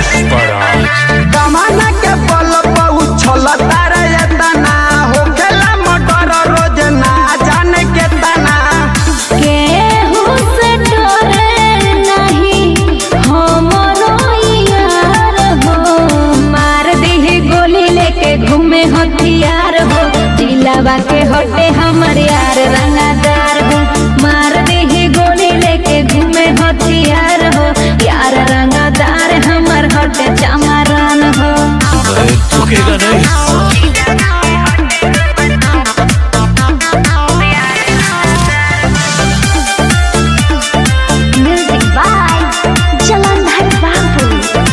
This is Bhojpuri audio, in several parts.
जमाना के बल पहुँचल तारे तना हो खेला मटर रोज ना जाने के तना केहू से डरे नहीं हमरो यार हो। मार दी गोली लेके घूमे हथियार हो। दिलावा के हटे हमर यार रंगादार हो। मार दी गोली लेके घूमे हथियार हो। यार रंगादार हमर हटे चमारन हो। झुकेगा नहीं। म्यूजिक बाय जलंधर बाबू।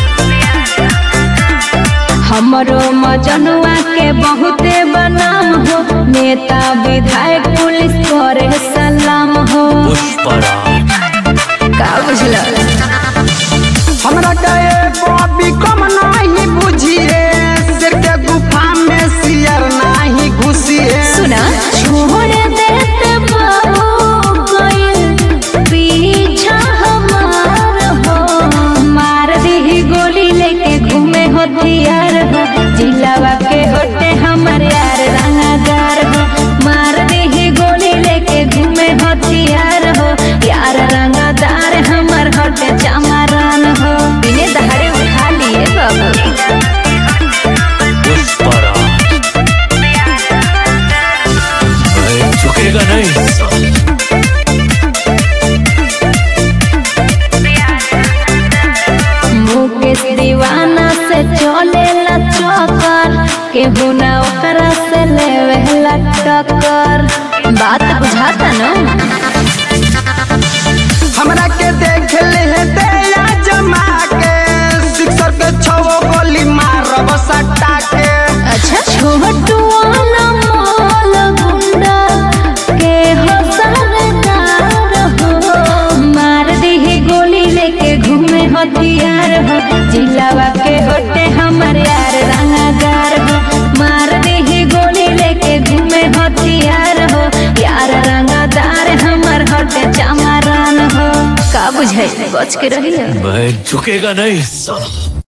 हमरो मजनुआ के बहुते बनाम हो। नेता विधायक पुलिस करे सलाम हो। का बुझल हमरा कहे बॉबी कम नहीं बुझिए सिर के गुफा में सियर नहीं घुसिए सुना छोड़ देते बाबू कोई पीछा हमार हो। मार दी गोली लेके घूमे हथियार हो। जिलावा के होते हमर यार रंगादार हो। मार दी गोली लेके घूमे हथियार हो। यार रंगादार हमर होते चमारन हो। बिने दहाड़े उठा लिए बाबू। झुकेगा नहीं। मुकेश दीवाना से चले ला चक्कर केहू ना ओकरा से लेवे ला टक्कर। बात बुझाता न हमरा के देख ले तेरा जमा के सिक्सर के छवो गोली मारब सट्टा के अच्छा छोटू वाला माल गुंडा के हो सरदार हो। मार दी गोली लेके घूमे हथियार हो। जिलावा के होटे हमर यार रंगादार हो। मार दी गोली लेके घूमे हथियार हो। यार रंगादार हमर होटे चमारन हो। का बुझाई बच के रहिए। मैं झुकेगा नहीं।